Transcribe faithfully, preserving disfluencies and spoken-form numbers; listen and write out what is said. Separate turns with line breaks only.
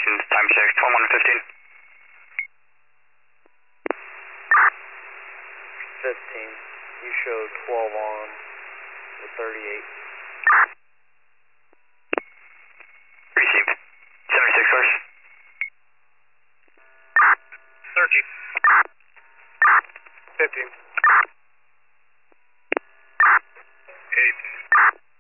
Communications, time check, twenty-one fifteen.
fifteen. You showed twelve on with thirty-eight.
Received. seventy-six source.
thirteen. fifteen. eighteen.